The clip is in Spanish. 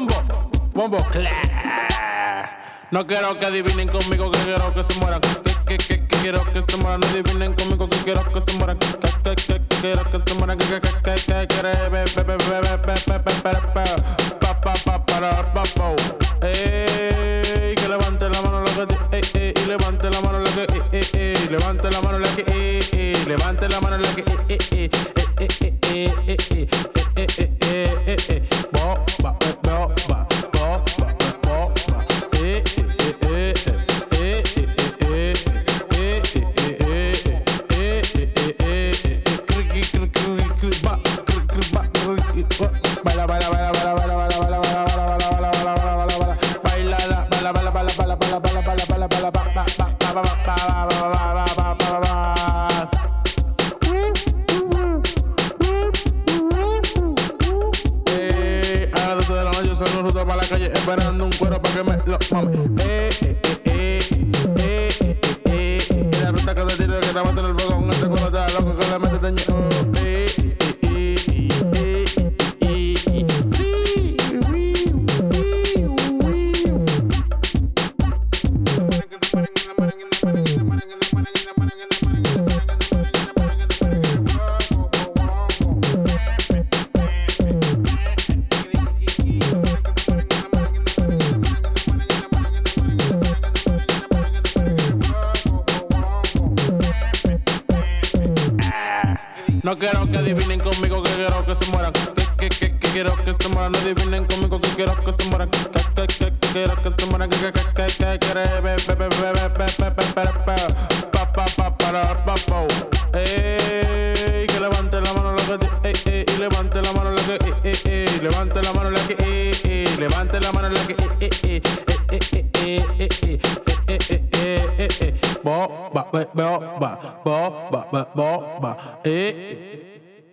bombo, no quiero que adivinen conmigo, que quiero que se mueran. Que quiero que se mueran, no adivinen conmigo, que quiero que se mueran. Que quiero que se mueran, que levante la mano la que y levante la mano la que levante la mano la que levante la mano la que para la calle esperando un cuero para que me lo mame. La ruta que te tiro que te va a tener el fuego con este cuero está loco que le mete teño. No quiero que adivinen conmigo, que quiero que se mueran. Que quiero que se mueran, no adivinen conmigo, que quiero que se mueran. Que quiero que se mueran, que levante la mano la que y levante la mano la que levante la mano la que levante la mano la que bo ba bo ba bo ba bo ba